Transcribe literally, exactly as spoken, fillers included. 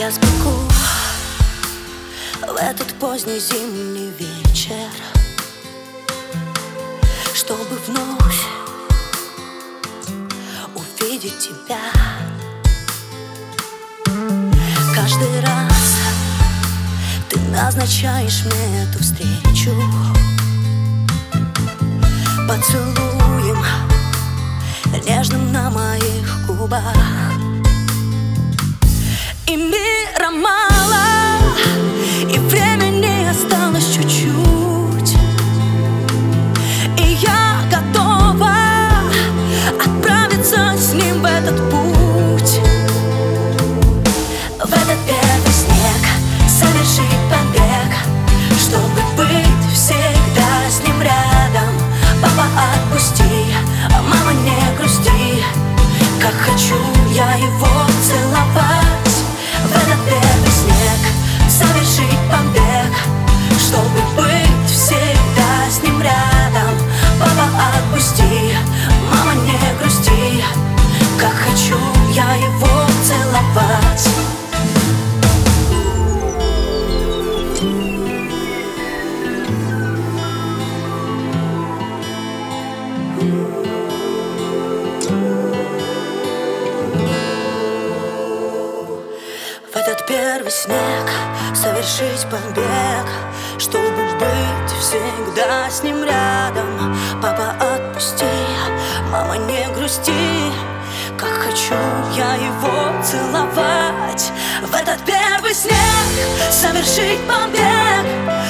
Я сбегу в этот поздний зимний вечер, чтобы вновь увидеть тебя. Каждый раз ты назначаешь мне эту встречу поцелуем нежным на моих губах. И мира мало, и времени осталось чуть-чуть, и я готова отправиться с ним в этот путь. В этот первый снег совершить побег, чтобы быть всегда с ним рядом. Папа, отпусти, а мама, не грусти, как хочу я его целовать. В этот первый снег совершить побег, чтобы быть всегда с ним рядом. Папа, отпусти, мама, не грусти, как хочу я его целовать. В этот первый снег совершить побег, чтобы быть всегда с ним рядом. Папа, отпусти, мама, не грусти, как хочу я его целовать. В этот первый снег совершить побег,